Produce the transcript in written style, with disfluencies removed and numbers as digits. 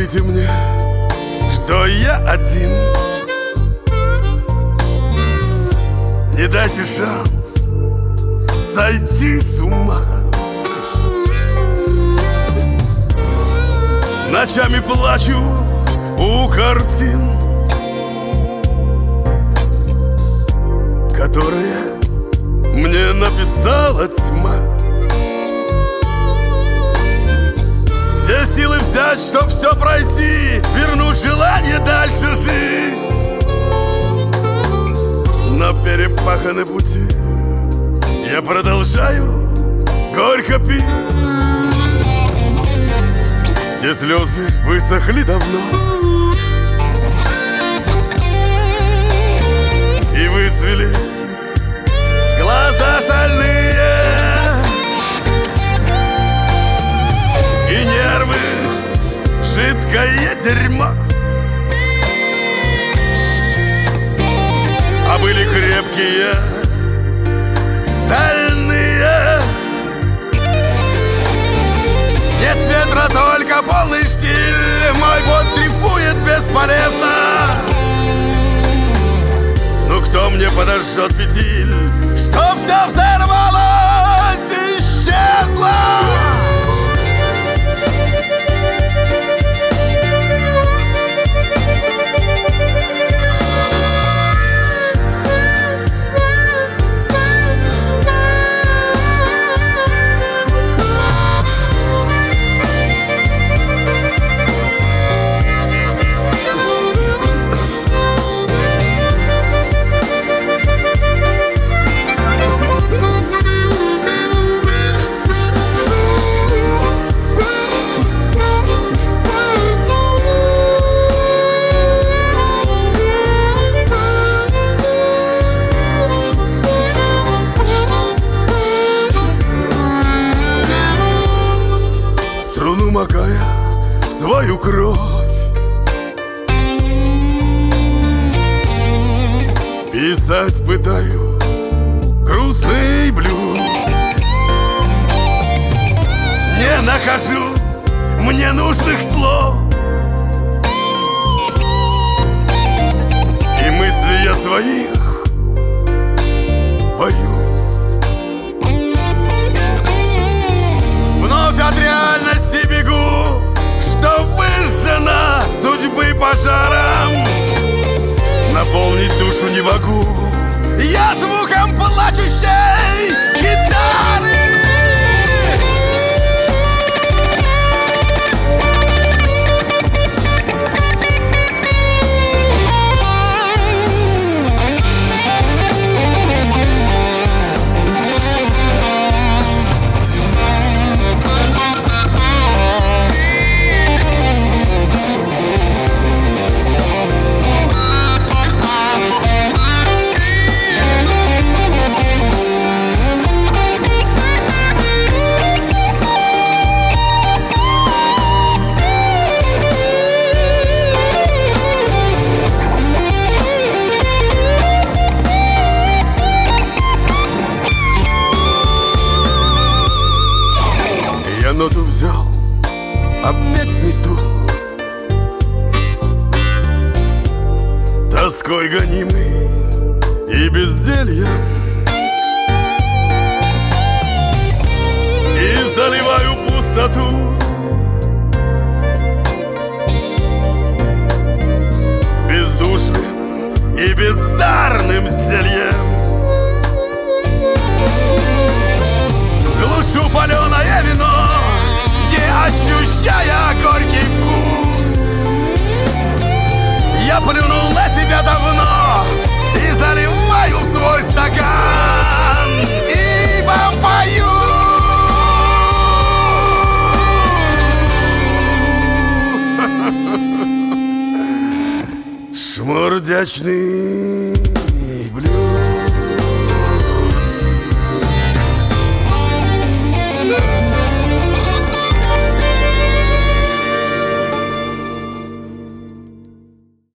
скажите мне, что я один. Не дайте шанс сойти с ума. Ночами плачу у картин, которые мне написала тьма. Где силы взять, чтоб все пройти, вернуть желание дальше жить? На перепаханной пути я продолжаю горько пить. Все слезы высохли давно и выцвели глаза шальные, и нервы жидкое дерьмо. А были крепкие, стальные. Нет ветра, только полный штиль. Мой бот дрейфует бесполезно. Ну кто мне подожжет фитиль, чтоб все взорвалось и исчезло? Струну макая в свою кровь, писать пытаюсь грустный блюз. Не нахожу мне нужных слов, и мысли я своих боюсь. Вновь от реальности бегу, что выжжена судьбы пожаром. Наполнить душу не могу я звуком плачущей гитары. Я ноту взял, опять не ту, тоской гонимый и бездельем, и заливаю пустоту бездушным и бездарным зельем. Глушу паленое вино, не ощущая горький вкус. Я плюнул на себя давно и заливаю в свой стакан, и вам пою. Шмурдячный блюз.